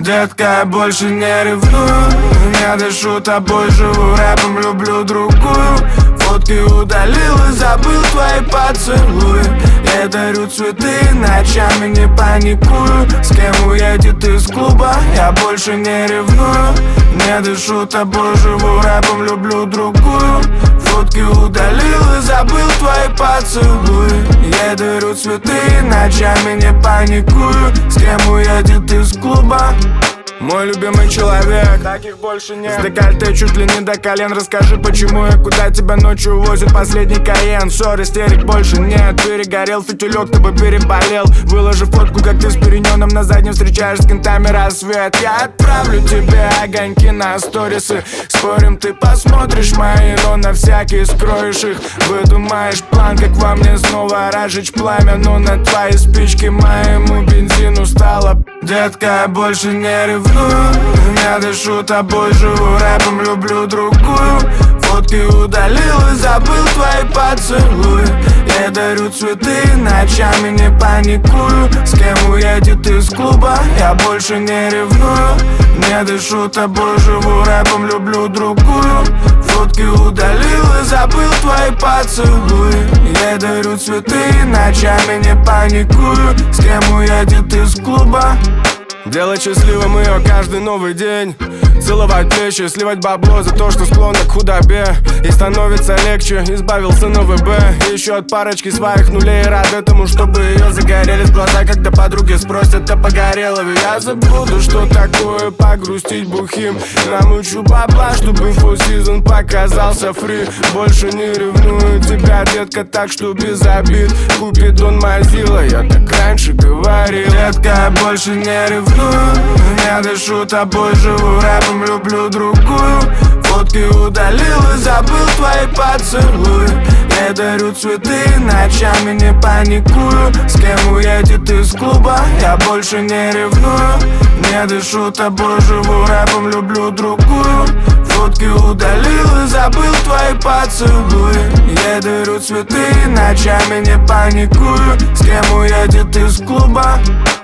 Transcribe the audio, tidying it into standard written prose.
Детка, я больше не ревную, не дышу тобой, живу рэпом, люблю другую. Фотки удалил и забыл твои поцелуи. Я дарю цветы, ночами не паникую. С кем уедет из клуба, я больше не ревную. Не дышу тобой, живу рэпом, люблю другую. Фотки удалил и забыл твои поцелуи. Я дарю цветы, ночами не паникую. С кем уедет из клуба. Мой любимый человек, таких больше нет. С декольте чуть ли не до колен. Расскажи, почему и куда тебя ночью увозит последний Каен. Ссор, истерик больше нет. Перегорел фитилек, тобой переболел. Выложи фотку, как ты с перенёным на заднем встречаешь с кентами рассвет. Я отправлю тебе огоньки на сторисы. Спорим, ты посмотришь мои, но на всякий скроешь их. Выдумаешь план, как во мне снова разжечь пламя. Но на твои спички моему бензину стало. Детка, я больше не ревную, не дышу тобой, живу рэпом, люблю другую. Фотки удалил и забыл твои поцелуи. Я дарю цветы, ночами не паникую. С кем уедет из клуба, я больше не ревную. Не дышу тобой, живу рэпом, люблю другую. Фотки удалил и забыл твои поцелуи. Я дарю цветы, ночами не паникую. С кем уедет из клуба. Делать счастливым ее каждый новый день. Целовать плечи, сливать бабло за то, что склонна к худобе. И становится легче, избавился на ВБ. Еще от парочки своих нулей, рад этому, чтобы ее загорелись глаза, когда подруги спросят, а погорела ли. Я забуду, что такое погрустить бухим. Намучу бабла, чтобы full season показался фри. Больше не ревную тебя, детка, так что без обид. Купидон Мазила, я так раньше говорил. Детка, я больше не ревную, не дышу тобой, живу рэпом, люблю другую. Фотки удалил и забыл твои поцелуи. Я дарю цветы, ночами не паникую. С кем уедет из клуба, я больше не ревную. Не дышу тобой, живу рэпом, люблю другую. Фотки удалил и забыл твои поцелуи. Я дарю цветы, ночами не паникую. С кем уедет из клуба.